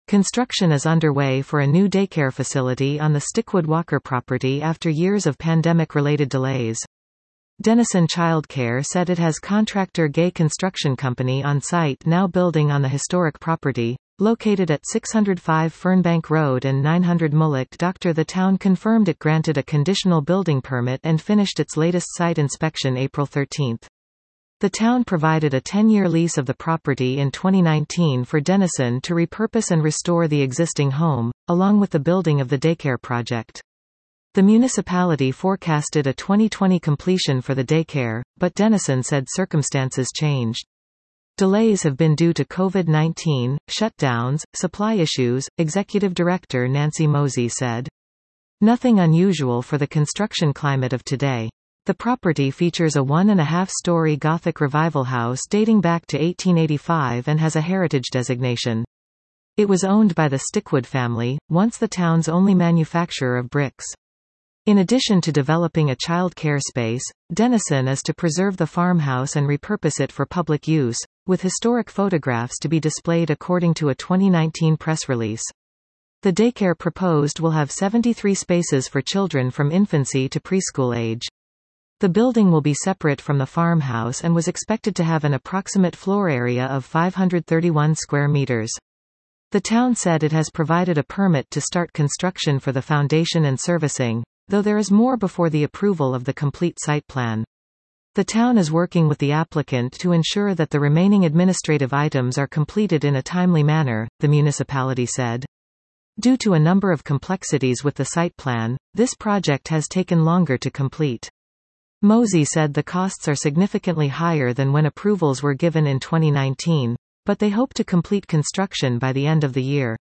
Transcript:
Construction is underway for a new daycare facility on the Stickwood Walker property after years of pandemic-related delays. Denison Childcare said it has contractor Gay Construction Company on site now building on the historic property, located at 605 Fernbank Road and 900 Mullock Doctor. The town confirmed it granted a conditional building permit and finished its latest site inspection April 13. The town provided a 10-year lease of the property in 2019 for Denison to repurpose and restore the existing home, along with the building of the daycare project. The municipality forecasted a 2020 completion for the daycare, but Denison said circumstances changed. Delays have been due to COVID-19, shutdowns, supply issues, Executive Director Nancy Mosey said. Nothing unusual for the construction climate of today. The property features a 1.5-story Gothic Revival house dating back to 1885 and has a heritage designation. It was owned by the Stickwood family, once the town's only manufacturer of bricks. In addition to developing a child care space, Denison is to preserve the farmhouse and repurpose it for public use, with historic photographs to be displayed according to a 2019 press release. The daycare proposed will have 73 spaces for children from infancy to preschool age. The building will be separate from the farmhouse and was expected to have an approximate floor area of 531 square meters. The town said it has provided a permit to start construction for the foundation and servicing, though there is more before the approval of the complete site plan. The town is working with the applicant to ensure that the remaining administrative items are completed in a timely manner, the municipality said. Due to a number of complexities with the site plan, this project has taken longer to complete. Mosey said the costs are significantly higher than when approvals were given in 2019, but they hope to complete construction by the end of the year.